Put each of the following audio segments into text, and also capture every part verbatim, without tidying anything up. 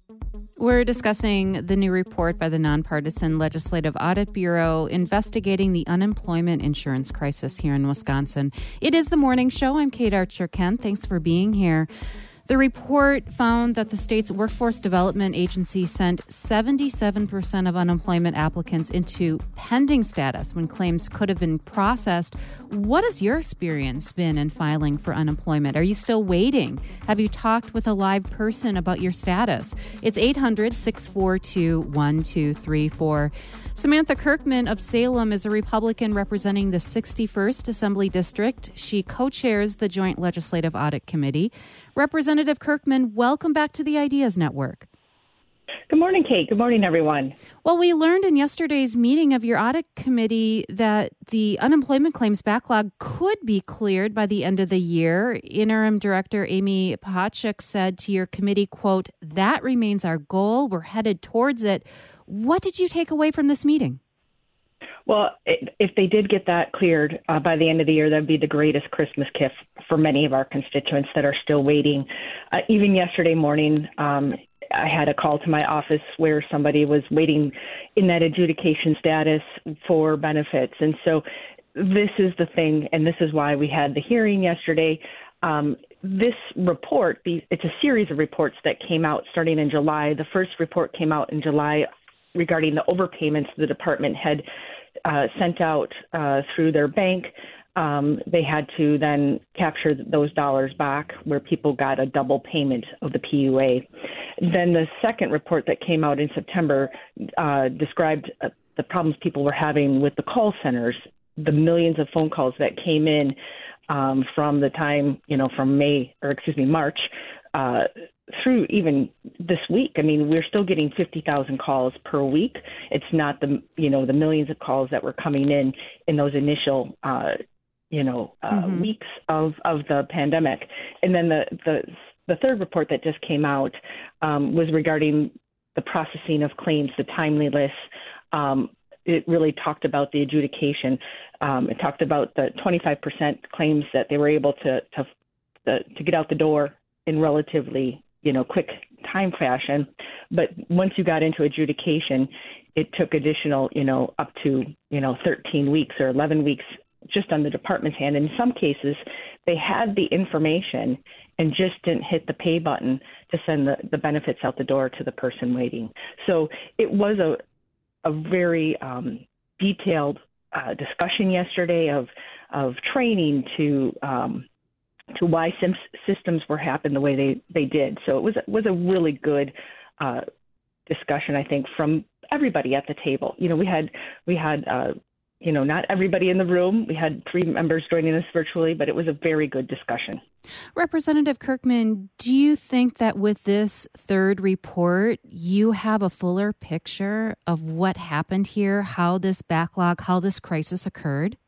We're discussing the new report by the Nonpartisan Legislative Audit Bureau investigating the unemployment insurance crisis here in Wisconsin. It is the morning show. I'm Kate Archer-Kent. Thanks for being here. The report found that the state's Workforce Development Agency sent seventy-seven percent of unemployment applicants into pending status when claims could have been processed. What has your experience been in filing for unemployment? Are you still waiting? Have you talked with a live person about your status? It's eight hundred, six four two, one two three four. Samantha Kirkman of Salem is a Republican representing the sixty-first Assembly District. She co-chairs the Joint Legislative Audit Committee. Representative Kirkman, welcome back to the Ideas Network. Good morning, Kate. Good morning, everyone. Well, we learned in yesterday's meeting of your audit committee that the unemployment claims backlog could be cleared by the end of the year. Interim Director Amy Pachek said to your committee, quote, "That remains our goal. We're headed towards it." What did you take away from this meeting? Well, if they did get that cleared uh, by the end of the year, that would be the greatest Christmas gift for many of our constituents that are still waiting. Uh, even yesterday morning, um, I had a call to my office where somebody was waiting in that adjudication status for benefits. And so this is the thing, and this is why we had the hearing yesterday. Um, this report, it's a series of reports that came out starting in July. The first report came out in July regarding the overpayments the department had uh, sent out uh, through their bank. Um, they had to then capture those dollars back where people got a double payment of the P U A. Then the second report that came out in September uh, described uh, the problems people were having with the call centers, the millions of phone calls that came in um, from the time, you know, from May or excuse me, March uh, through even this week. I mean, we're still getting fifty thousand calls per week. It's not the, you know, the millions of calls that were coming in in those initial uh you know, uh, mm-hmm. weeks of, of the pandemic. And then the, the the third report that just came out um, was regarding the processing of claims, the timeliness. Um, it really talked about the adjudication. Um, it talked about the twenty-five percent claims that they were able to to, the, to get out the door in relatively, you know, quick time fashion. But once you got into adjudication, it took additional, you know, up to, you know, thirteen weeks or eleven weeks just on the department's hand. In some cases, they had the information and just didn't hit the pay button to send the, the benefits out the door to the person waiting. So it was a a very um, detailed uh, discussion yesterday of of training to um, to why sim- systems were happening the way they, they did. So it was was a really good uh, discussion, I think, from everybody at the table. You know, we had we had. Uh, You know, not everybody in the room. We had three members joining us virtually, but it was a very good discussion. Representative Kirkman, do you think that with this third report, you have a fuller picture of what happened here, how this backlog, how this crisis occurred?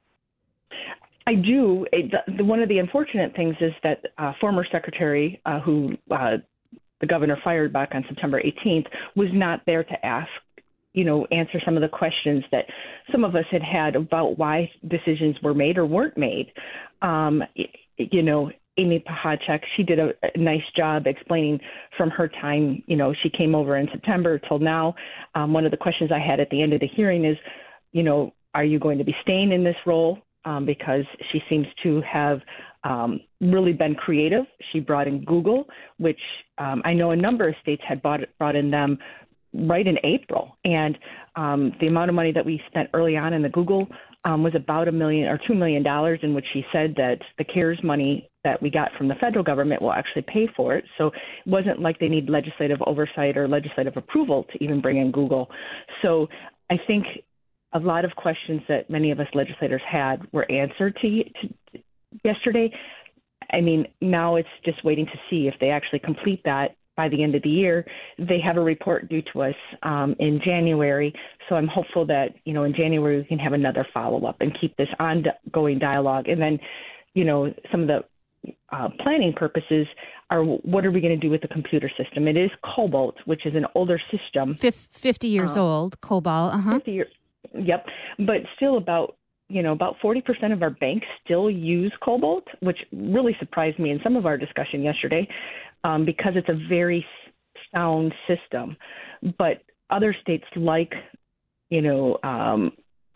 I do. It, the, one of the unfortunate things is that uh, former secretary uh, who uh, the governor fired back on September eighteenth was not there to ask you know, answer some of the questions that some of us had had about why decisions were made or weren't made. Um, you know, Amy Pachek, she did a, a nice job explaining from her time, you know, she came over in September till now. Um, one of the questions I had at the end of the hearing is, you know, are you going to be staying in this role? Um, because she seems to have um, really been creative. She brought in Google, which um, I know a number of states had brought, brought in them right in April. And um, the amount of money that we spent early on in the Google um, was about a million or two million dollars, in which she said that the CARES money that we got from the federal government will actually pay for it. So it wasn't like they need legislative oversight or legislative approval to even bring in Google. So I think a lot of questions that many of us legislators had were answered to, to yesterday. I mean, now it's just waiting to see if they actually complete that by the end of the year. They have a report due to us um, in January. So I'm hopeful that, you know, in January we can have another follow-up and keep this ongoing dialogue. And then, you know, some of the uh, planning purposes are, what are we going to do with the computer system? It is Cobalt, which is an older system. fifty years um, old, COBOL. Uh-huh. fifty years, yep. But still about, you know, about forty percent of our banks still use Cobalt, which really surprised me in some of our discussion yesterday, um, because it's a very sound system. But other states like, you know, um,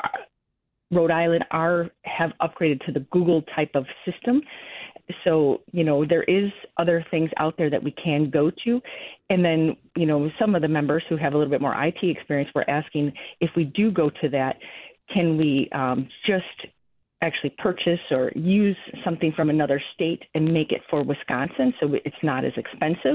Rhode Island are have upgraded to the Google type of system. So, you know, there is other things out there that we can go to. And then, you know, some of the members who have a little bit more I T experience were asking if we do go to that, can we um, just actually purchase or use something from another state and make it for Wisconsin so it's not as expensive?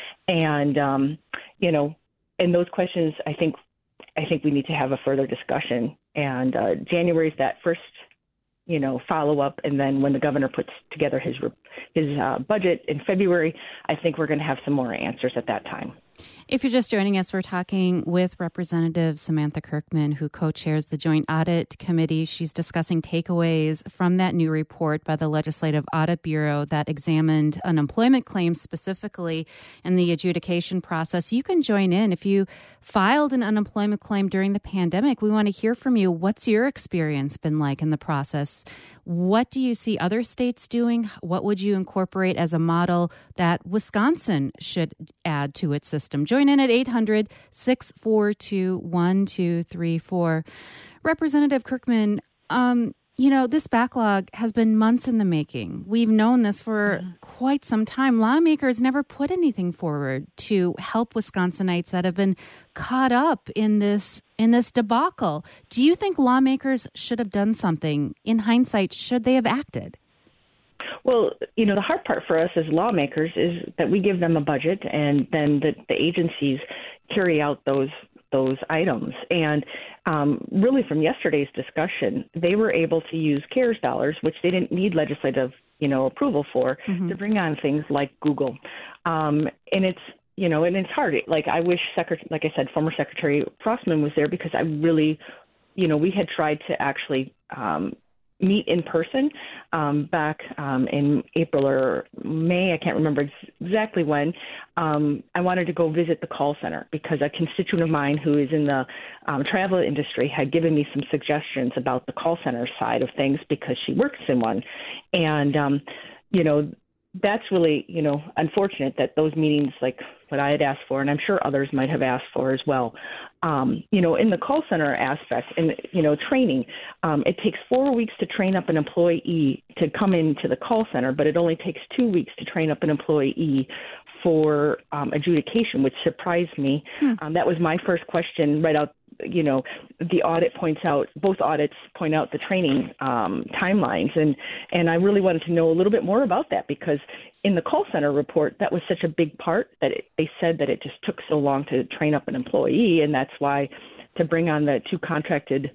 And, um, you know, and those questions, I think, I think we need to have a further discussion. And uh, January is that first, you know, follow up. And then when the governor puts together his his uh, budget in February, I think we're going to have some more answers at that time. If you're just joining us, we're talking with Representative Samantha Kirkman, who co-chairs the Joint Audit Committee. She's discussing takeaways from that new report by the Legislative Audit Bureau that examined unemployment claims specifically in the adjudication process. You can join in. If you filed an unemployment claim during the pandemic, we want to hear from you. What's your experience been like in the process? What do you see other states doing? What would you incorporate as a model that Wisconsin should add to its system? Join in at eight hundred, six four two, one two three four. Representative Kirkman, um, you know, this backlog has been months in the making. We've known this for yeah. quite some time. Lawmakers never put anything forward to help Wisconsinites that have been caught up in this in this debacle. Do you think lawmakers should have done something? In hindsight, should they have acted? Well, you know, the hard part for us as lawmakers is that we give them a budget and then the, the agencies carry out those those items. And um, really from yesterday's discussion, they were able to use CARES dollars, which they didn't need legislative, you know, approval for, mm-hmm. to bring on things like Google. Um, and it's, you know, and it's hard. Like I wish, Secretary, like I said, former Secretary Frostman was there because I really, you know, we had tried to actually um, meet in person um, back um, in April or May. I can't remember ex- exactly when. Um, I wanted to go visit the call center because a constituent of mine who is in the um, travel industry had given me some suggestions about the call center side of things because she works in one. And, um, you know, that's really, you know, unfortunate that those meetings, like what I had asked for, and I'm sure others might have asked for as well, um, you know, in the call center aspect and, you know, training, um, it takes four weeks to train up an employee to come into the call center, but it only takes two weeks to train up an employee for um, adjudication, which surprised me. Hmm. Um, that was my first question right out. You know, the audit points out, both audits point out the training um, timelines. And, and I really wanted to know a little bit more about that because in the call center report, that was such a big part that it, they said that it just took so long to train up an employee. And that's why to bring on the two contracted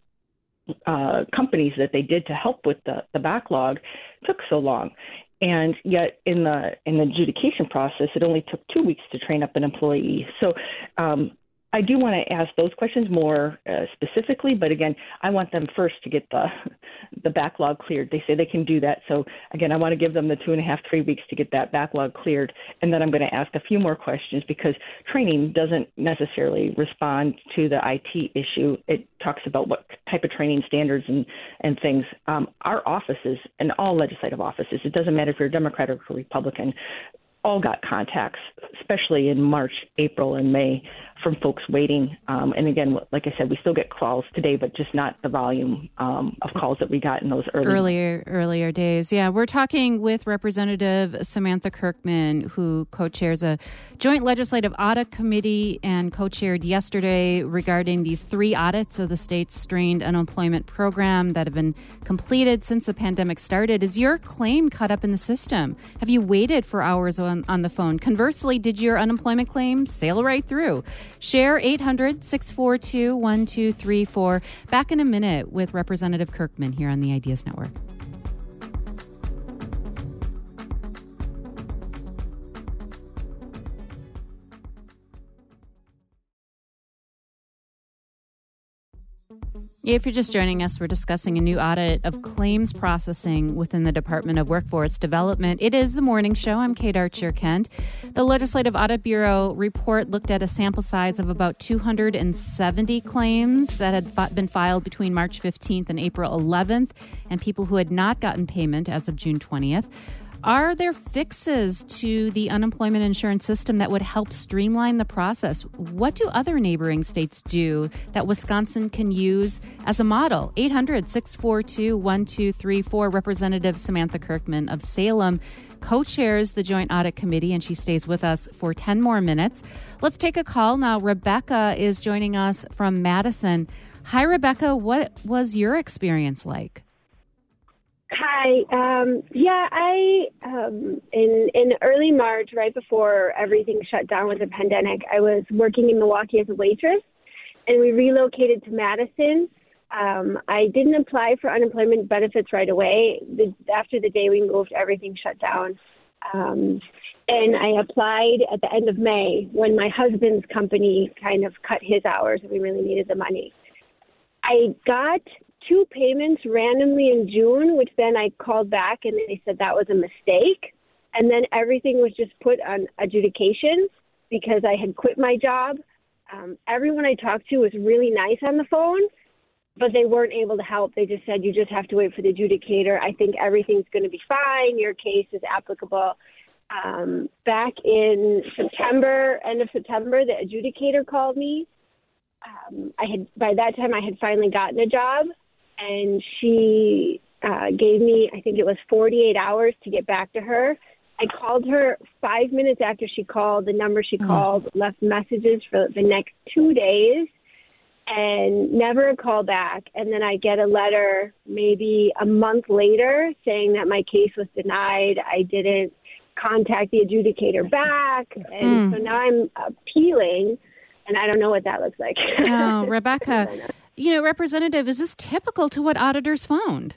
uh, companies that they did to help with the, the backlog took so long. And yet in the in the adjudication process, it only took two weeks to train up an employee. So um, I do want to ask those questions more uh, specifically, but again, I want them first to get the the backlog cleared. They say they can do that. So again, I want to give them the two and a half, three weeks to get that backlog cleared. And then I'm going to ask a few more questions because training doesn't necessarily respond to the I T issue. It talks about what type of training standards and, and things. Um, our offices and all legislative offices, it doesn't matter if you're Democrat or Republican, all got contacts, especially in March, April, and May from folks waiting. Um, and again, like I said, we still get calls today, but just not the volume um, of calls that we got in those early earlier earlier days. Yeah, we're talking with Representative Samantha Kirkman, who co-chairs a joint legislative audit committee and co-chaired yesterday regarding these three audits of the state's strained unemployment program that have been completed since the pandemic started. Is your claim caught up in the system? Have you waited for hours on, on the phone? Conversely, did your unemployment claim sail right through? Share eight hundred, six four two, one two three four. Back in a minute with Representative Kirkman here on the Ideas Network. If you're just joining us, we're discussing a new audit of claims processing within the Department of Workforce Development. It is the morning show. I'm Kate Archer-Kent. The Legislative Audit Bureau report looked at a sample size of about two hundred seventy claims that had been filed between March fifteenth and April eleventh, and people who had not gotten payment as of June twentieth. Are there fixes to the unemployment insurance system that would help streamline the process? What do other neighboring states do that Wisconsin can use as a model? eight hundred, six four two, one two three four. Representative Samantha Kirkman of Salem co-chairs the Joint Audit Committee, and she stays with us for ten more minutes. Let's take a call now. Rebecca is joining us from Madison. Hi, Rebecca. What was your experience like? Hi. Um, yeah, I um, in in early March, right before everything shut down with the pandemic, I was working in Milwaukee as a waitress, and we relocated to Madison. Um, I didn't apply for unemployment benefits right away. The, after the day we moved, everything shut down. Um, and I applied at the end of May when my husband's company kind of cut his hours and we really needed the money. I got two payments randomly in June, which then I called back and they said that was a mistake. And then everything was just put on adjudication because I had quit my job. Um, everyone I talked to was really nice on the phone, but they weren't able to help. They just said, you just have to wait for the adjudicator. I think everything's going to be fine. Your case is applicable. Um, back in September, end of September, the adjudicator called me. Um, I had, by that time, I had finally gotten a job, and she uh, gave me, I think it was forty-eight hours to get back to her. I called her five minutes after she called. The number she mm-hmm. called left messages for the next two days. And never a call back. And then I get a letter maybe a month later saying that my case was denied. I didn't contact the adjudicator back. And mm. so now I'm appealing, and I don't know what that looks like. Oh, Rebecca, you know, Representative, is this typical to what auditors found?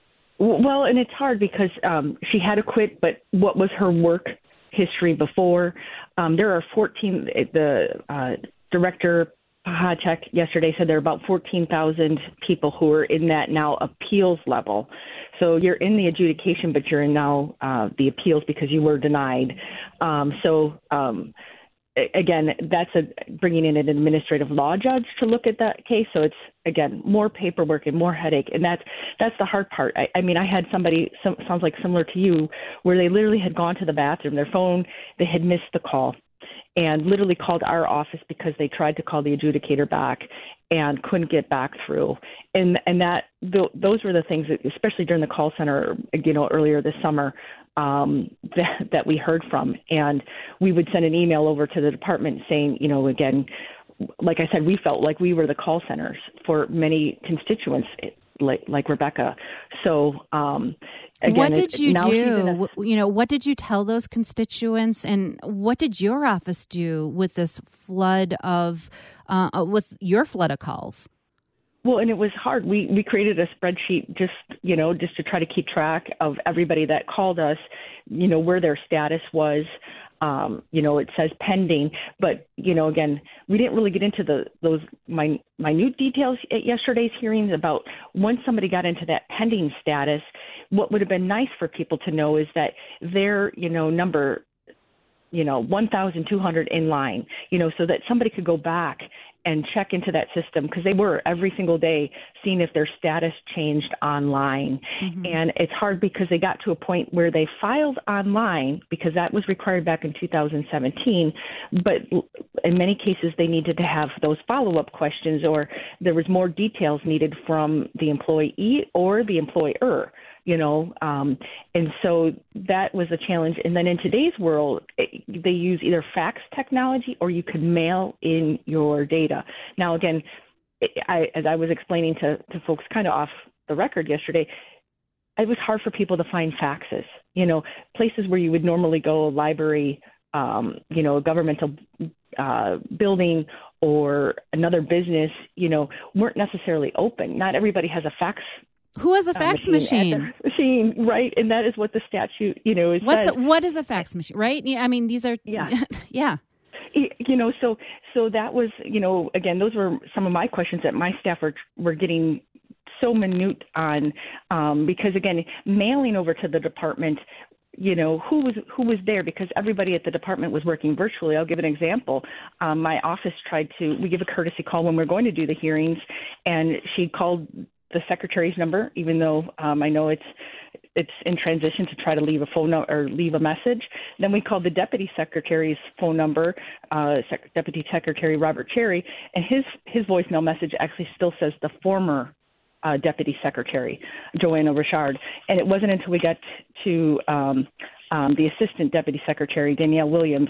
Well, and it's hard because um, she had to quit, but what was her work history before? Um, there are fourteen, the uh, director Pahacek yesterday said there are about fourteen thousand people who are in that now appeals level. So you're in the adjudication, but you're in now uh, the appeals because you were denied. Um, so um, again, that's a, bringing in an administrative law judge to look at that case. So it's, again, more paperwork and more headache. And that's, that's the hard part. I, I mean, I had somebody, some, sounds like similar to you, where they literally had gone to the bathroom, their phone, they had missed the call, and literally called our office because they tried to call the adjudicator back and couldn't get back through. And and that th- those were the things that, especially during the call center, you know, earlier this summer, um, that, that we heard from. And we would send an email over to the department saying, you know, again, like I said, we felt like we were the call centers for many constituents, like like Rebecca. So um, again, what did you it, do? A, you know, what did you tell those constituents, and what did your office do with this flood of uh, with your flood of calls? Well, and it was hard. We we created a spreadsheet just, you know, just to try to keep track of everybody that called us, you know, where their status was. Um, you know, it says pending, but, you know, again, we didn't really get into the those min- minute details at yesterday's hearings about once somebody got into that pending status. What would have been nice for people to know is that their, you know, number, you know, one thousand two hundred in line, you know, so that somebody could go back and check into that system, because they were every single day seeing if their status changed online. Mm-hmm. And it's hard because they got to a point where they filed online, because that was required back in two thousand seventeen. But in many cases, they needed to have those follow-up questions, or there was more details needed from the employee or the employer. You know, um, and so that was a challenge. And then in today's world, it, they use either fax technology or you could mail in your data. Now, again, it, I, as I was explaining to, to folks kind of off the record yesterday, it was hard for people to find faxes. You know, places where you would normally go, a library, um, you know, a governmental uh, building or another business, you know, weren't necessarily open. Not everybody has a fax. Who has a fax uh, machine? Machine? machine, right? And that is what the statute, you know, is. What's said. A, what is a fax machine, right? I mean, these are, yeah, yeah. You know, so so that was, you know, again, those were some of my questions that my staff were were getting so minute on, um, because again, mailing over to the department, you know, who was who was there, because everybody at the department was working virtually. I'll give an example. Um, my office tried to, we give a courtesy call when we're going to do the hearings, and she called the secretary's number, even though um, I know it's it's in transition to try to leave a phone number or leave a message. Then we called the deputy secretary's phone number, uh, Sec- Deputy Secretary Robert Cherry, and his his voicemail message actually still says the former uh, deputy secretary, Joanna Richard. And it wasn't until we got to um, um, the assistant deputy secretary, Danielle Williams,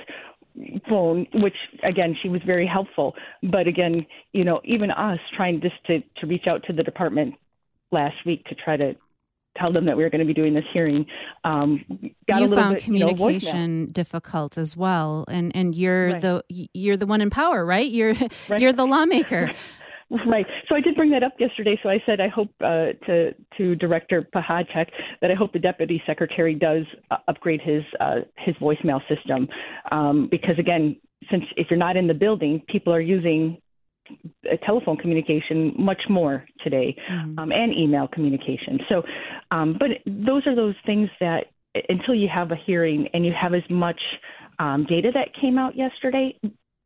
phone, which again, she was very helpful. But again, you know, even us trying just to, to reach out to the department last week to try to tell them that we were going to be doing this hearing, um, got you a little found bit, communication you know, difficult as well, and and you're right. the you're the one in power, right? You're right. you're the lawmaker. Right. So I did bring that up yesterday. So I said I hope uh, to to Director Pahacek that I hope the Deputy Secretary does uh, upgrade his uh, his voicemail system, um, because again, since if you're not in the building, people are using a telephone communication much more today, mm-hmm. um, and email communication. So, um, but those are those things that until you have a hearing and you have as much um, data that came out yesterday.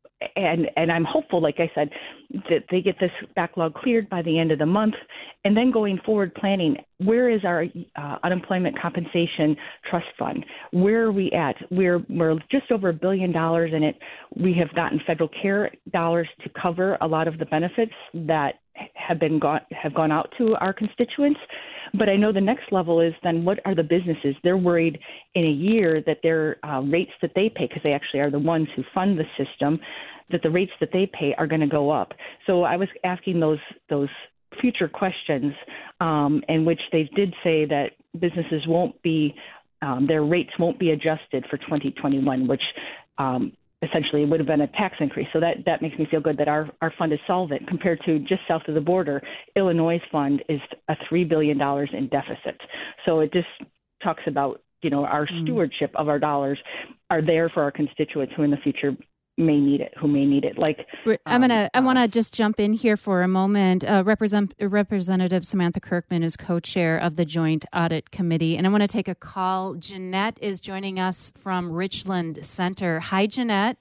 And and I'm hopeful, like I said, that they get this backlog cleared by the end of the month. And then going forward planning, where is our uh, unemployment compensation trust fund? Where are we at? We're we're just over a billion dollars in it. We have gotten federal care dollars to cover a lot of the benefits that have been gone, have gone out to our constituents. But I know the next level is then what are the businesses? They're worried in a year that their uh, rates that they pay, because they actually are the ones who fund the system, that the rates that they pay are going to go up. So I was asking those those future questions, um, in which they did say that businesses won't be, um, their rates won't be adjusted for twenty twenty-one, which um, essentially would have been a tax increase. So that, that makes me feel good that our, our fund is solvent compared to just south of the border. Illinois' fund is a three billion dollars in deficit. So it just talks about, you know, our mm. stewardship of our dollars are there for our constituents who in the future may need it, who may need it. Like I'm gonna, um, I want to just jump in here for a moment. Uh, Represent, Representative Samantha Kirkman is co-chair of the Joint Audit Committee, and I want to take a call. Jeanette is joining us from Richland Center. Hi, Jeanette.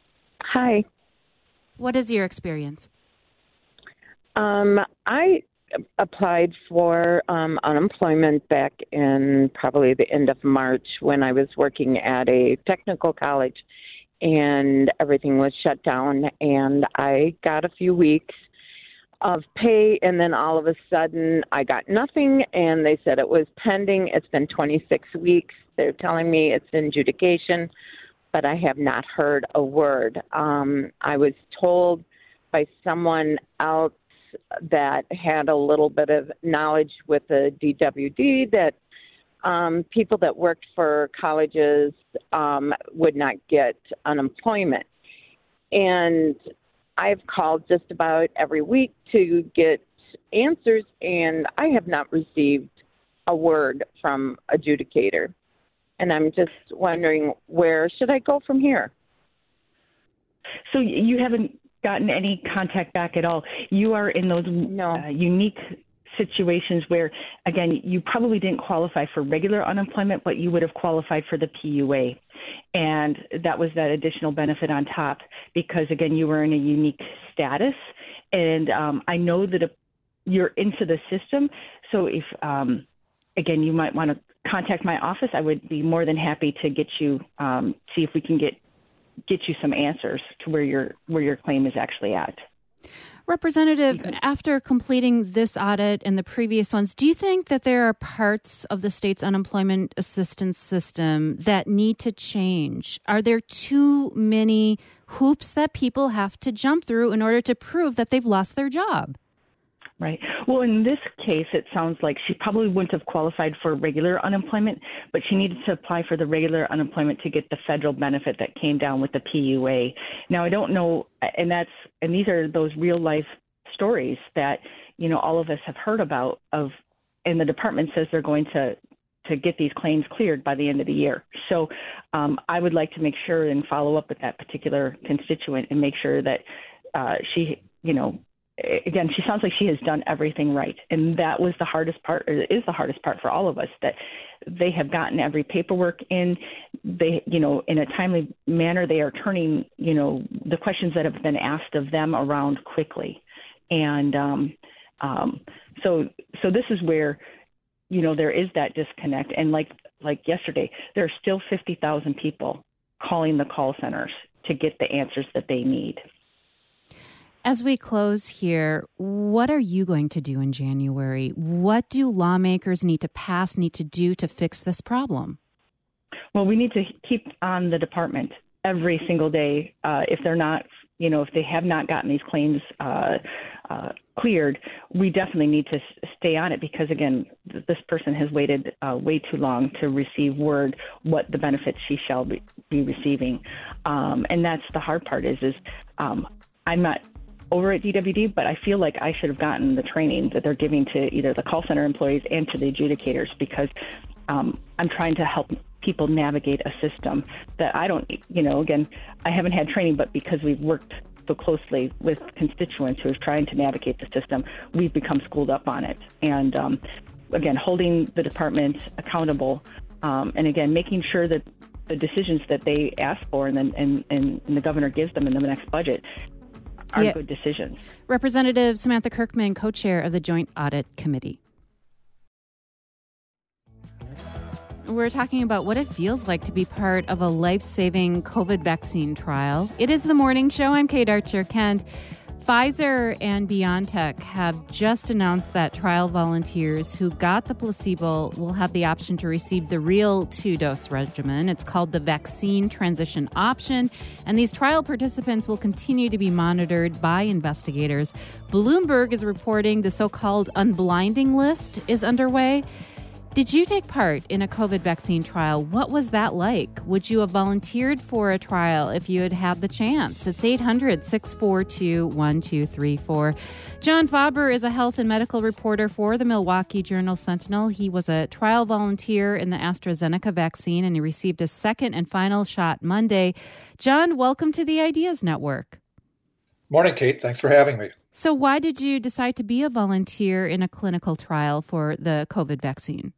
Hi. What is your experience? Um, I applied for um, unemployment back in probably the end of March when I was working at a technical college. And everything was shut down, and I got a few weeks of pay, and then all of a sudden I got nothing, and they said it was pending. It's been twenty-six weeks. They're telling me it's in adjudication, but I have not heard a word. Um, I was told by someone else that had a little bit of knowledge with the D W D that Um, people that worked for colleges um, would not get unemployment. And I've called just about every week to get answers, and I have not received a word from adjudicator. And I'm just wondering, where should I go from here? So you haven't gotten any contact back at all. You are in those no. uh, unique situations where, again, you probably didn't qualify for regular unemployment, but you would have qualified for the P U A. And that was that additional benefit on top because, again, you were in a unique status. And um, I know that if you're into the system. So if, um, again, you might want to contact my office, I would be more than happy to get you, um, see if we can get get you some answers to where your where your claim is actually at. Representative, after completing this audit and the previous ones, do you think that there are parts of the state's unemployment assistance system that need to change? Are there too many hoops that people have to jump through in order to prove that they've lost their job? Right. Well, in this case, it sounds like she probably wouldn't have qualified for regular unemployment, but she needed to apply for the regular unemployment to get the federal benefit that came down with the P U A. Now, I don't know, and that's and these are those real life stories that, you know, all of us have heard about of, and the department says they're going to to get these claims cleared by the end of the year. So um, I would like to make sure and follow up with that particular constituent and make sure that uh, she, you know, again, she sounds like she has done everything right. And that was the hardest part, or is the hardest part for all of us, that they have gotten every paperwork in, they, you know, in a timely manner. They are turning, you know, the questions that have been asked of them around quickly. And um, um, so, so this is where you know, there is that disconnect. And like like yesterday, there are still fifty thousand people calling the call centers to get the answers that they need. As we close here, what are you going to do in January? What do lawmakers need to pass, need to do to fix this problem? Well, we need to keep on the department every single day. Uh, if they're not, you know, if they have not gotten these claims uh, uh, cleared, we definitely need to stay on it because, again, th- this person has waited uh, way too long to receive word what the benefits she shall be, be receiving. Um, and that's the hard part is, is um, I'm not over at D W D, but I feel like I should have gotten the training that they're giving to either the call center employees and to the adjudicators because um, I'm trying to help people navigate a system that I don't, you know, again, I haven't had training, but because we've worked so closely with constituents who are trying to navigate the system, we've become schooled up on it. And um, again, holding the department accountable um, and again, making sure that the decisions that they ask for and then and, and, and the governor gives them in the next budget are yeah. good decisions. Representative Samantha Kirkman, co-chair of the Joint Audit Committee. We're talking about what it feels like to be part of a life-saving COVID vaccine trial. It is the morning show. I'm Kate Archer-Kent. Pfizer and BioNTech have just announced that trial volunteers who got the placebo will have the option to receive the real two-dose regimen. It's called the Vaccine Transition Option, and these trial participants will continue to be monitored by investigators. Bloomberg is reporting the so-called unblinding list is underway. Did you take part in a COVID vaccine trial? What was that like? Would you have volunteered for a trial if you had had the chance? It's eight hundred, six four two, one two three four. John Faber is a health and medical reporter for the Milwaukee Journal-Sentinel. He was a trial volunteer in the AstraZeneca vaccine, and he received a second and final shot Monday. John, welcome to the Ideas Network. Morning, Kate. Thanks for having me. So why did you decide to be a volunteer in a clinical trial for the COVID vaccine?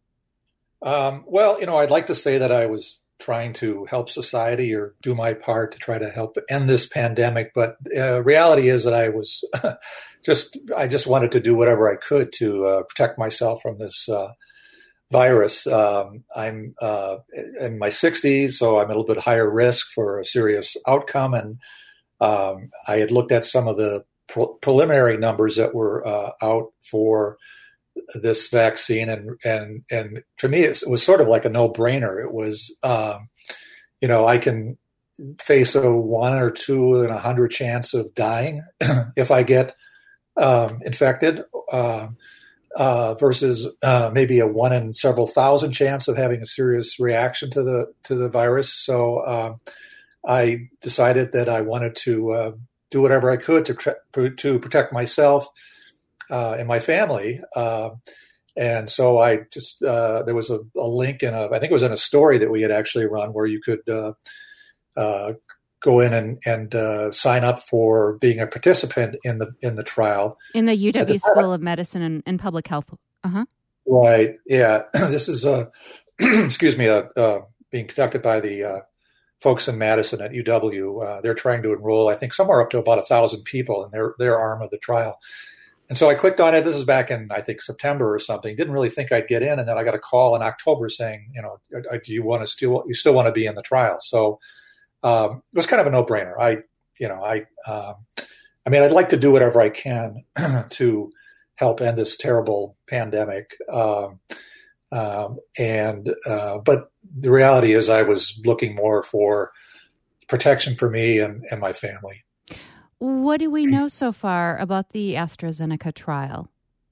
Um, well, you know, I'd like to say that I was trying to help society or do my part to try to help end this pandemic. But uh, reality is that I was just, I just wanted to do whatever I could to uh, protect myself from this uh, virus. Um, I'm uh, in my sixties, so I'm a little bit higher risk for a serious outcome. And um, I had looked at some of the pre- preliminary numbers that were uh, out for this vaccine, and and and to me it was sort of like a no-brainer. It was, um, you know, I can face a one or two in a hundred chance of dying if I get um, infected, uh, uh, versus uh, maybe a one in several thousand chance of having a serious reaction to the to the virus. So uh, I decided that I wanted to uh, do whatever I could to to protect myself Uh, and my family. Uh, and so I just, uh, there was a, a link in a, I think it was in a story that we had actually run where you could uh, uh, go in and, and uh, sign up for being a participant in the in the trial. In the U W School of Medicine and, and Public Health. Uh-huh. Right. Yeah. This is, uh, excuse me, uh, uh, being conducted by the uh, folks in Madison at U W. Uh, they're trying to enroll, I think, somewhere up to about a thousand people in their, their arm of the trial. And so I clicked on it. This is back in, I think, September or something. Didn't really think I'd get in. And then I got a call in October saying, you know, do you want to still, you still want to be in the trial? So um, it was kind of a no-brainer. I, you know, I, um, I mean, I'd like to do whatever I can to help end this terrible pandemic. Um, um, and, uh, but the reality is I was looking more for protection for me and, and my family. What do we know so far about the AstraZeneca trial?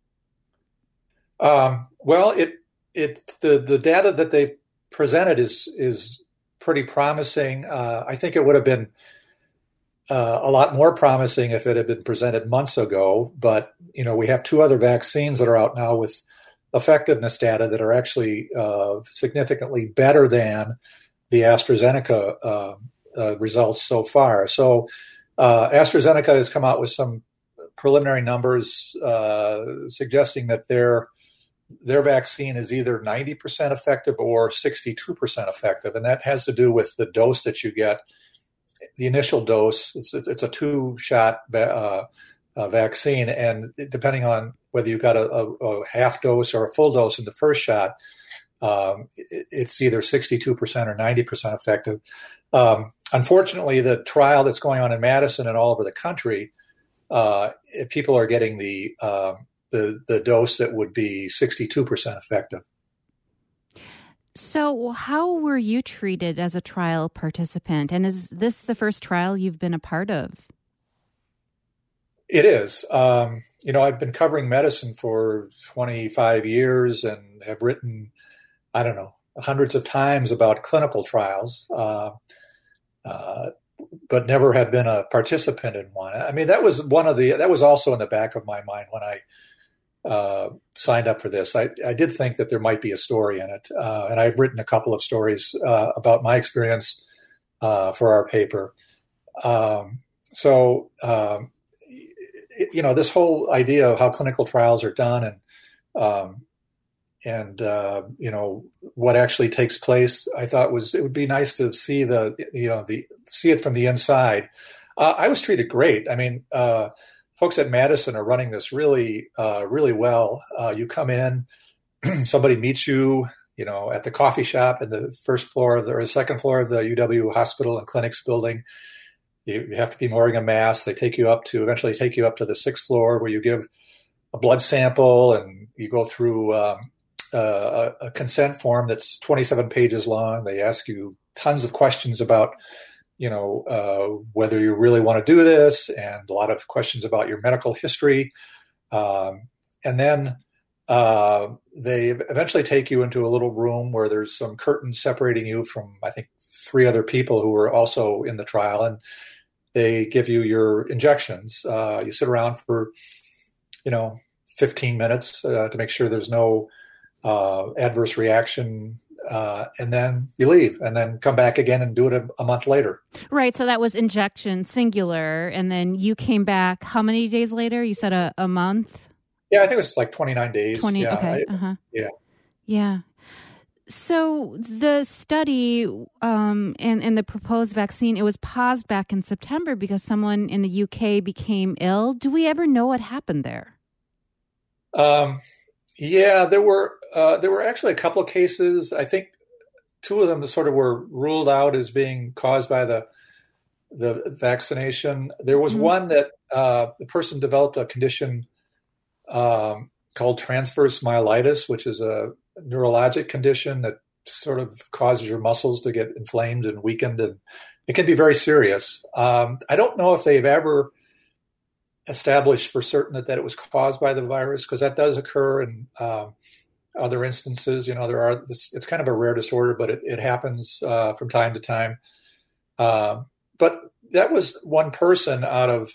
Um, well, it it the the data that they've presented is is pretty promising. Uh, I think it would have been uh, a lot more promising if it had been presented months ago. But you know, we have two other vaccines that are out now with effectiveness data that are actually uh, significantly better than the AstraZeneca uh, uh, results so far. So. Uh, AstraZeneca has come out with some preliminary numbers uh, suggesting that their their vaccine is either ninety percent effective or sixty-two percent effective, and that has to do with the dose that you get. The initial dose, it's, it's a two-shot uh, uh, vaccine. And depending on whether you got a, a, a half dose or a full dose in the first shot, um, it, it's either sixty-two percent or ninety percent effective. Um, unfortunately, the trial that's going on in Madison and all over the country, uh, people are getting the, uh, the the dose that would be sixty-two percent effective. So how were you treated as a trial participant? And is this the first trial you've been a part of? It is. Um, you know, I've been covering medicine for twenty-five years and have written, I don't know, hundreds of times about clinical trials, uh, uh, but never had been a participant in one. I mean, that was one of the, that was also in the back of my mind when I uh, signed up for this. I, I did think that there might be a story in it. Uh, and I've written a couple of stories uh, about my experience uh, for our paper. Um, so, um, you know, this whole idea of how clinical trials are done and, um, and, uh, you know, what actually takes place, I thought was, it would be nice to see the, you know, the, see it from the inside. Uh, I was treated great. I mean, uh, folks at Madison are running this really, uh, really well. Uh, you come in, somebody meets you, you know, at the coffee shop in the first floor of the, or the second floor of the U W Hospital and Clinics building. You, you have to be wearing a mask. They take you up to, eventually take you up to the sixth floor where you give a blood sample and you go through um, uh, a, a consent form that's twenty-seven pages long. They ask you tons of questions about, you know, uh, whether you really want to do this, and a lot of questions about your medical history. Um, and then uh, they eventually take you into a little room where there's some curtains separating you from, I think, three other people who were also in the trial. And they give you your injections. Uh, you sit around for, you know, fifteen minutes uh, to make sure there's no uh, adverse reaction. Uh, and then you leave and then come back again and do it a, a month later. Right. So that was injection singular. And then you came back how many days later? You said a, a month? Yeah, I think it was like twenty-nine days. twenty, yeah, okay. I, uh-huh. Yeah. Yeah. So the study um, and, and the proposed vaccine, it was paused back in September because someone in the U K became ill. Do we ever know what happened there? Um, yeah, there were uh, there were actually a couple of cases. I think two of them sort of were ruled out as being caused by the the vaccination. There was mm-hmm. one that uh, the person developed a condition um, called transverse myelitis, which is a neurologic condition that sort of causes your muscles to get inflamed and weakened, and it can be very serious. Um, I don't know if they've ever established for certain that, that it was caused by the virus, because that does occur in um, other instances. You know, there are this, it's kind of a rare disorder, but it, it happens uh, from time to time. Uh, but that was one person out of,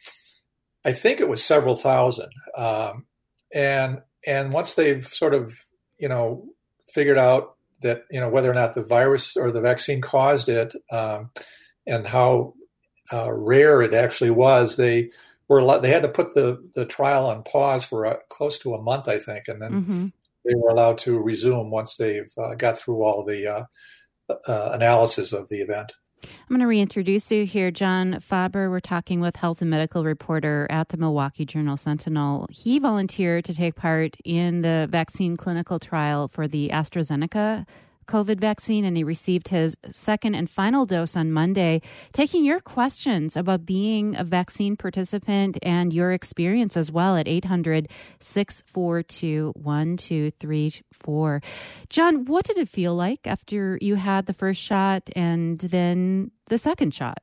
I think it was several thousand. Um, and and once they've sort of, you know, figured out that, you know, whether or not the virus or the vaccine caused it, um, and how uh, rare it actually was, they were they had to put the, the trial on pause for a, close to a month, I think, and then mm-hmm. they were allowed to resume once they've uh, got through all the uh, uh, analysis of the event. I'm going to reintroduce you here, John Faber. We're talking with health and medical reporter at the Milwaukee Journal-Sentinel. He volunteered to take part in the vaccine clinical trial for the AstraZeneca COVID vaccine, and he received his second and final dose on Monday. Taking your questions about being a vaccine participant and your experience as well at eight hundred, six four two, one two three four. John, what did it feel like after you had the first shot and then the second shot?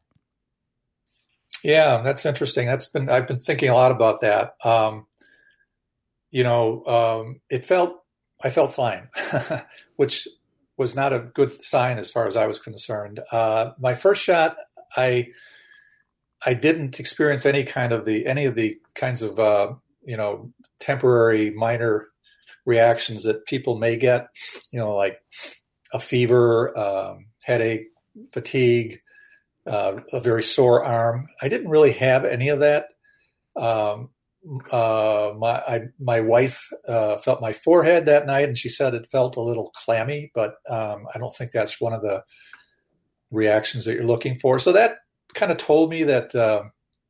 Yeah, that's interesting. That's been I've been thinking a lot about that. Um, you know, um, it felt I felt fine, which was not a good sign as far as I was concerned. Uh, my first shot, I I didn't experience any kind of the any of the kinds of uh, you know temporary minor reactions that people may get, you know, like a fever, um, headache, fatigue, uh, a very sore arm. I didn't really have any of that. Um, Uh, my I, my wife uh, felt my forehead that night, and she said it felt a little clammy, but um, I don't think that's one of the reactions that you're looking for. So that kind of told me that uh,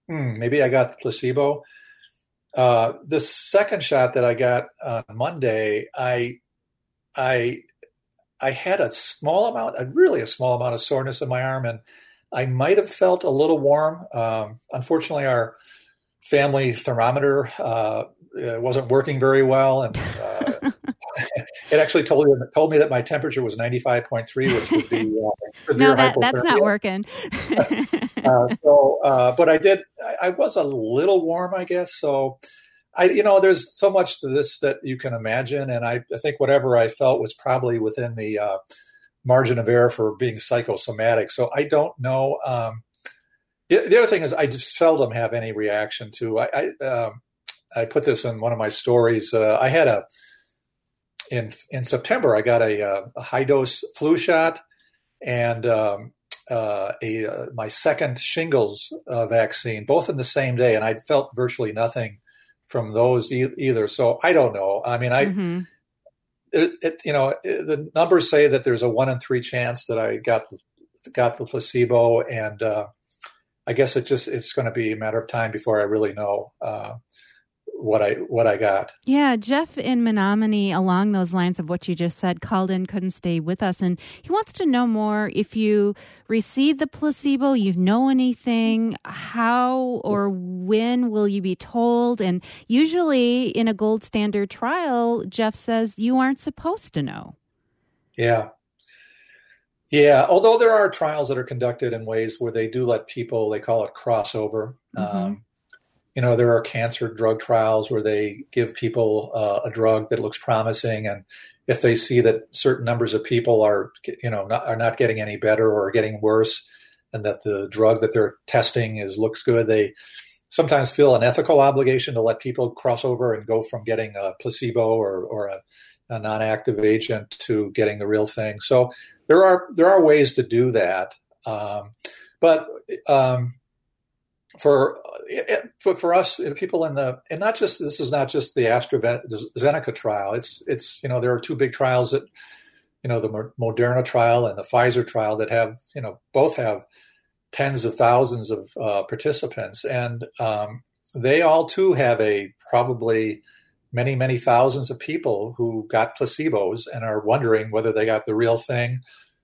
hmm, maybe I got the placebo. Uh, the second shot that I got on Monday, I, I, I had a small amount, a really a small amount of soreness in my arm, and I might have felt a little warm. Um, unfortunately, our family thermometer uh, wasn't working very well, and uh, it actually told me, told me that my temperature was ninety-five point three, which would be uh, no, that, that's not working. uh, so, uh, but I did. I, I was a little warm, I guess. So, I, you know, there's so much to this that you can imagine, and I, I think whatever I felt was probably within the uh, margin of error for being psychosomatic. So I don't know. Um, the, the other thing is, I just seldom have any reaction to. I I, um, I put this in one of my stories. Uh, I had a in in September. I got a, a high dose flu shot, and um, uh, a uh, my second shingles uh, vaccine, both in the same day, and I felt virtually nothing from those e- either. So I don't know. I mean, I. Mm-hmm. It, it, you know, it, the numbers say that there's a one in three chance that I got got the placebo, and uh, I guess it just it's going to be a matter of time before I really know uh, what I what I got. Yeah, Jeff in Menominee, along those lines of what you just said, called in, couldn't stay with us, and he wants to know more. If you received the placebo, you know anything, how or when will you be told? And usually in a gold standard trial, Jeff says you aren't supposed to know. Yeah. Yeah, although there are trials that are conducted in ways where they do let people, they call it crossover. Mm-hmm. Um, you know, there are cancer drug trials where they give people uh, a drug that looks promising, and if they see that certain numbers of people are, you know, not, are not getting any better or are getting worse, and that the drug that they're testing is looks good, they sometimes feel an ethical obligation to let people cross over and go from getting a placebo or, or a, a non-active agent to getting the real thing. So there are there are ways to do that, um, but um, for for for us people in the and not just this is not just the AstraZeneca trial. It's it's you know there are two big trials that you know the Moderna trial and the Pfizer trial that have you know both have tens of thousands of uh, participants, and um, they all too have a probably many many thousands of people who got placebos and are wondering whether they got the real thing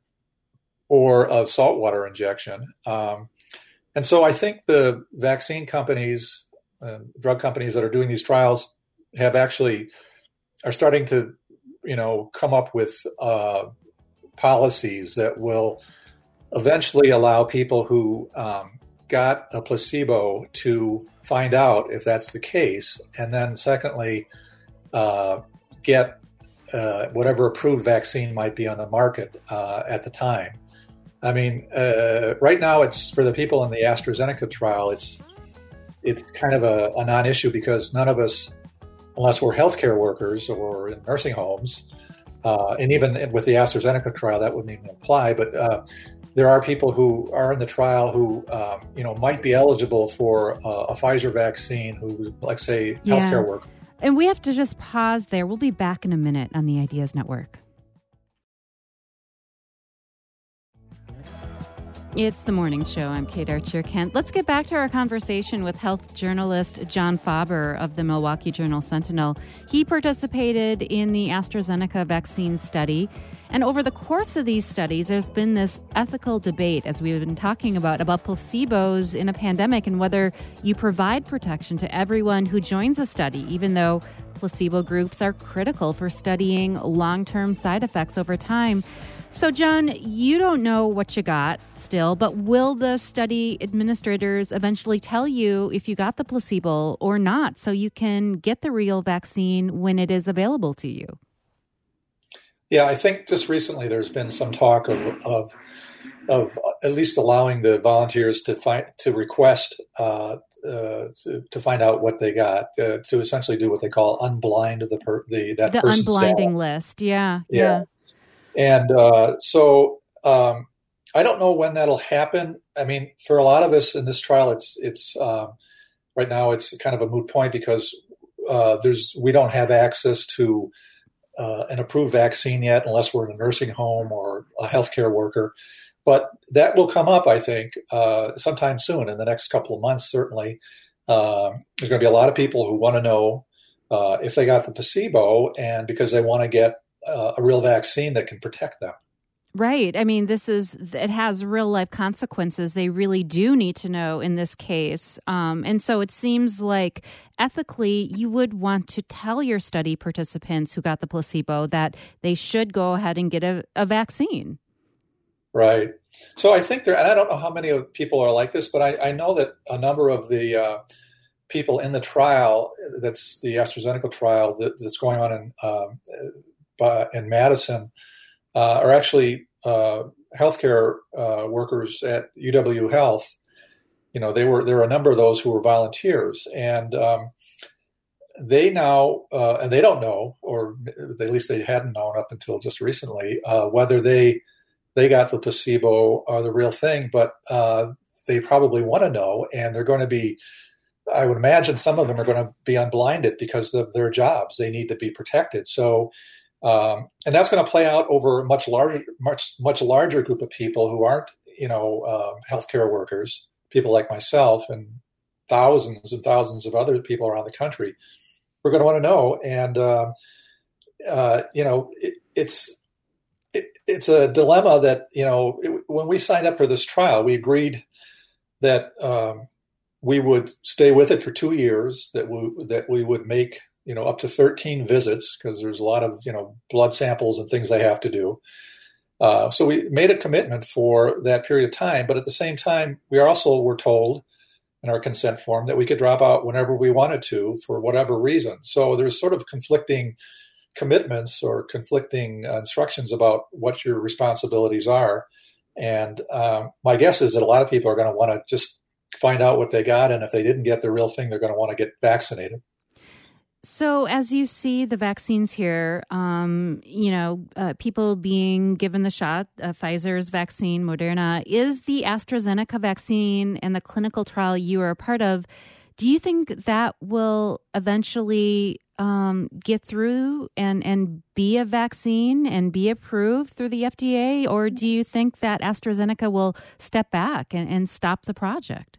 or a saltwater injection. Um, And so I think the vaccine companies, uh, drug companies that are doing these trials have actually are starting to, you know, come up with uh, policies that will eventually allow people who um, got a placebo to find out if that's the case. And then secondly, uh, get uh, whatever approved vaccine might be on the market uh, at the time. I mean, uh, right now it's for the people in the AstraZeneca trial. It's it's kind of a, a non-issue because none of us, unless we're healthcare workers or in nursing homes, uh, and even with the AstraZeneca trial, that wouldn't even apply. But uh, there are people who are in the trial who, um, you know, might be eligible for uh, a Pfizer vaccine. Who, like, say, healthcare yeah. workers. And we have to just pause there. We'll be back in a minute on the Ideas Network. It's the morning show. I'm Kate Archer-Kent. Let's get back to our conversation with health journalist John Faber of the Milwaukee Journal-Sentinel. He participated in the AstraZeneca vaccine study. And over the course of these studies, there's been this ethical debate, as we've been talking about, about placebos in a pandemic and whether you provide protection to everyone who joins a study, even though placebo groups are critical for studying long-term side effects over time. So, John, you don't know what you got still, but will the study administrators eventually tell you if you got the placebo or not so you can get the real vaccine when it is available to you? Yeah, I think just recently there's been some talk of of, of at least allowing the volunteers to find to request uh, uh, to, to find out what they got uh, to essentially do what they call unblind the per, the that the person's unblinding data. list. Yeah, yeah. yeah. And uh, so um, I don't know when that'll happen. I mean, for a lot of us in this trial, it's it's um, right now it's kind of a moot point because uh, there's we don't have access to uh, an approved vaccine yet unless we're in a nursing home or a healthcare worker. but that will come up, I think, uh, sometime soon in the next couple of months, certainly. Uh, there's going to be a lot of people who want to know uh, if they got the placebo, and because they want to get uh, a real vaccine that can protect them. Right. I mean, this is, it has real life consequences. They really do need to know in this case. Um, and so it seems like ethically you would want to tell your study participants who got the placebo that they should go ahead and get a, a vaccine. Right. So I think there, and I don't know how many people are like this, but I, I know that a number of the uh, people in the trial, that's the AstraZeneca trial that, that's going on in, um, uh, in Madison, Uh, are actually uh, healthcare uh, workers at U W Health. You know, they were there were a number of those who were volunteers, and um, they now uh, and they don't know, or at least they hadn't known up until just recently, uh, whether they they got the placebo or the real thing. But uh, they probably want to know, and they're going to be. I would imagine some of them are going to be unblinded because of their jobs. They need to be protected. So. Um, and that's going to play out over a much larger, much much larger group of people who aren't, you know, uh, healthcare workers, people like myself, and thousands and thousands of other people around the country. We're going to want to know, and uh, uh, you know, it, it's it, it's a dilemma that you know it, when we signed up for this trial, we agreed that um, we would stay with it for two years, that we that we would make. You know, up to thirteen visits because there's a lot of, you know, blood samples and things they have to do. Uh, so we made a commitment for that period of time. But at the same time, we also were told in our consent form that we could drop out whenever we wanted to for whatever reason. So there's sort of conflicting commitments or conflicting uh, instructions about what your responsibilities are. And um, my guess is that a lot of people are going to want to just find out what they got. And if they didn't get the real thing, they're going to want to get vaccinated. So as you see the vaccines here, um, you know, uh, people being given the shot, uh, Pfizer's vaccine, Moderna, is the AstraZeneca vaccine and the clinical trial you are a part of, do you think that will eventually um, get through and, and be a vaccine and be approved through the F D A? Or do you think that AstraZeneca will step back and, and stop the project?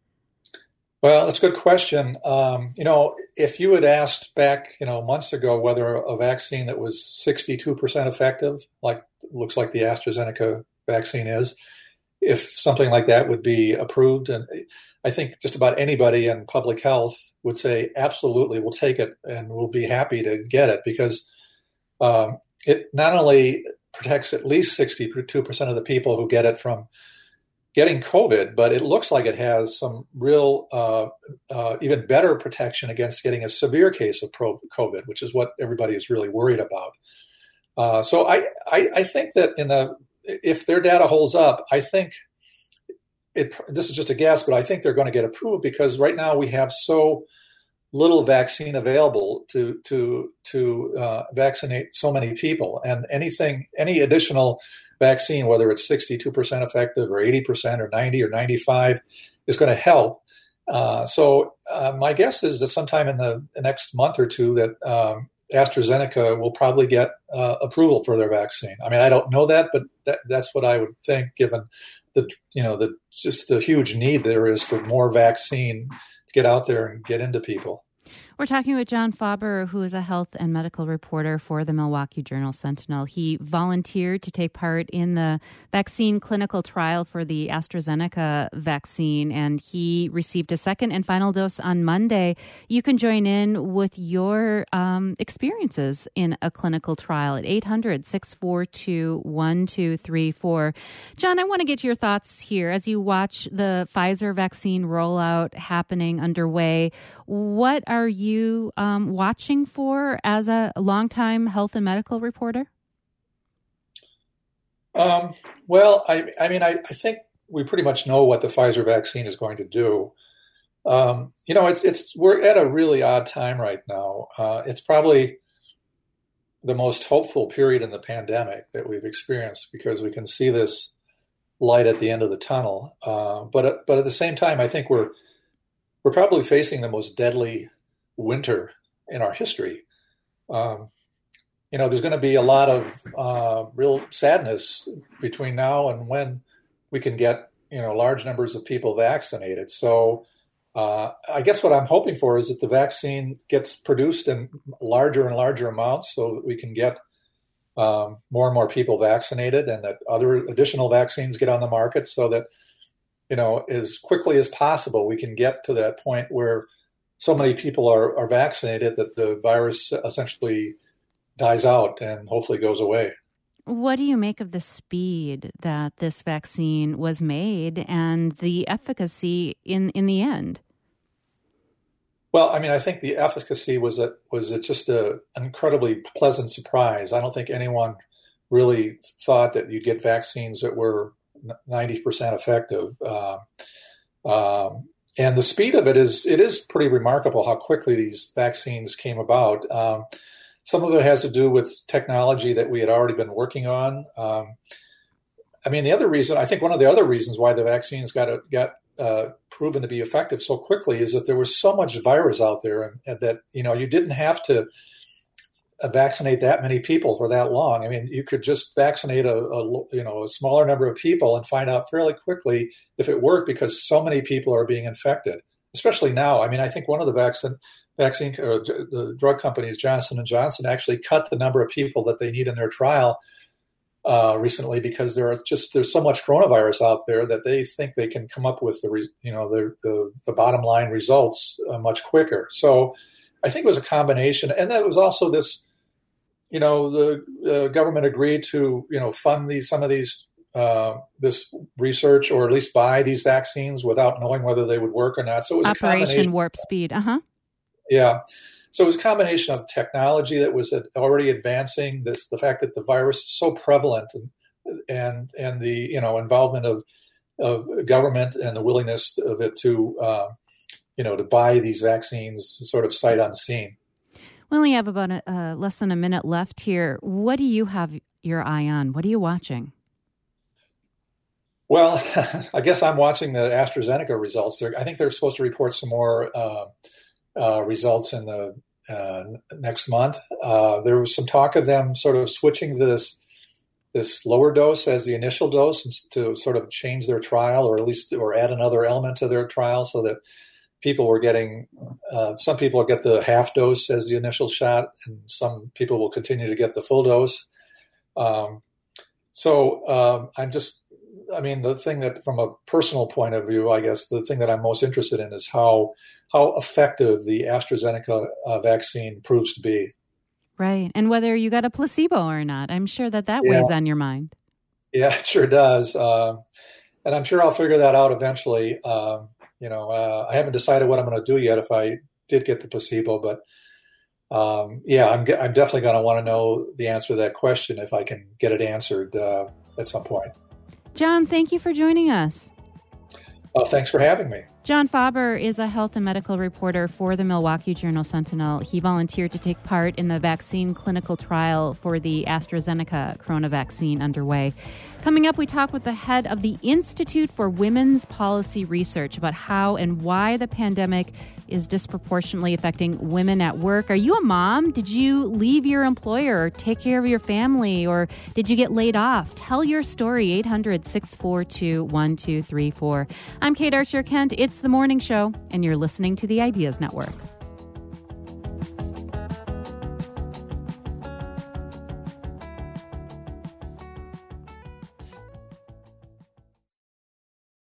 Well, that's a good question. Um, you know, if you had asked back, you know, months ago whether a vaccine that was sixty-two percent effective, like looks like the AstraZeneca vaccine is, if something like that would be approved, and I think just about anybody in public health would say, absolutely, we'll take it and we'll be happy to get it because um, it not only protects at least sixty-two percent of the people who get it from getting COVID, but it looks like it has some real, uh, uh, even better protection against getting a severe case of pro- COVID, which is what everybody is really worried about. Uh, so I, I, I think that in the if their data holds up, I think it. This is just a guess, but I think they're going to get approved because right now we have so little vaccine available to to to uh, vaccinate so many people, and anything, any additional vaccine, whether it's sixty-two percent effective or eighty percent or ninety or ninety-five, is going to help. Uh, so uh, my guess is that sometime in the, the next month or two that um, AstraZeneca will probably get uh, approval for their vaccine. I mean, I don't know that, but that, that's what I would think, given the you know the just the huge need there is for more vaccine to get out there and get into people. We're talking with John Faber, who is a health and medical reporter for the Milwaukee Journal-Sentinel. He volunteered to take part in the vaccine clinical trial for the AstraZeneca vaccine, and he received a second and final dose on Monday. You can join in with your um, experiences in a clinical trial at eight hundred, six four two, one two three four. John, I want to get your thoughts here as you watch the Pfizer vaccine rollout happening underway. What are you you um, watching for as a longtime health and medical reporter? Um, well, I, I mean, I, I think we pretty much know what the Pfizer vaccine is going to do. Um, you know, it's it's we're at a really odd time right now. Uh, it's probably the most hopeful period in the pandemic that we've experienced because we can see this light at the end of the tunnel. Uh, but but at the same time, I think we're we're probably facing the most deadly winter in our history. Um, you know, there's going to be a lot of uh, real sadness between now and when we can get, you know, large numbers of people vaccinated. So uh, I guess what I'm hoping for is that the vaccine gets produced in larger and larger amounts so that we can get um, more and more people vaccinated, and that other additional vaccines get on the market so that, you know, as quickly as possible, we can get to that point where so many people are, are vaccinated that the virus essentially dies out and hopefully goes away. What do you make of the speed that this vaccine was made and the efficacy in, in the end? Well, I mean, I think the efficacy was a, was a, just a, an incredibly pleasant surprise. I don't think anyone really thought that you'd get vaccines that were ninety percent effective. Uh, um, and the speed of it is, it is pretty remarkable how quickly these vaccines came about. Um, some of it has to do with technology that we had already been working on. Um, I mean, the other reason, I think one of the other reasons why the vaccines got, a, got uh, proven to be effective so quickly is that there was so much virus out there, and, and that, you know, you didn't have to vaccinate that many people for that long. I mean, you could just vaccinate a, a you know a smaller number of people and find out fairly quickly if it worked, because so many people are being infected, especially now. I mean, I think one of the vaccine vaccine or the drug companies, Johnson and Johnson, actually cut the number of people that they need in their trial uh, recently, because there are just there's so much coronavirus out there that they think they can come up with the re, you know the, the the bottom line results uh, much quicker. So I think it was a combination, and that was also this. You know, the uh, government agreed to, you know, fund these some of these uh, this research, or at least buy these vaccines without knowing whether they would work or not. So it was Operation a combination. Warp Speed. Uh huh. Yeah. So it was a combination of technology that was already advancing. This the fact that the virus is so prevalent, and and and the you know involvement of of government and the willingness of it to uh, you know to buy these vaccines sort of sight unseen. We only have about a, uh, less than a minute left here. What do you have your eye on? What are you watching? Well, I guess I'm watching the AstraZeneca results. They're, I think they're supposed to report some more uh, uh, results in the uh, next month. Uh, there was some talk of them sort of switching this this lower dose as the initial dose to sort of change their trial, or at least or add another element to their trial, so that people were getting, uh, some people will get the half dose as the initial shot, and some people will continue to get the full dose. Um, so um, I'm just, I mean, the thing that from a personal point of view, I guess the thing that I'm most interested in is how how effective the AstraZeneca uh, vaccine proves to be. Right. And whether you got a placebo or not, I'm sure that that yeah. weighs on your mind. Yeah, it sure does. Uh, and I'm sure I'll figure that out eventually. Um, You know, uh, I haven't decided what I'm going to do yet if I did get the placebo, but um, yeah, I'm, I'm definitely going to want to know the answer to that question if I can get it answered uh, at some point. John, thank you for joining us. Uh, thanks for having me. John Faber is a health and medical reporter for the Milwaukee Journal-Sentinel. He volunteered to take part in the vaccine clinical trial for the AstraZeneca corona vaccine underway. Coming up, we talk with the head of the Institute for Women's Policy Research about how and why the pandemic is disproportionately affecting women at work. Are you a mom? Did you leave your employer or take care of your family, or did you get laid off? Tell your story, eight hundred, six four two, one two three four. I'm Kate Archer-Kent. It's The Morning Show, and you're listening to the Ideas Network.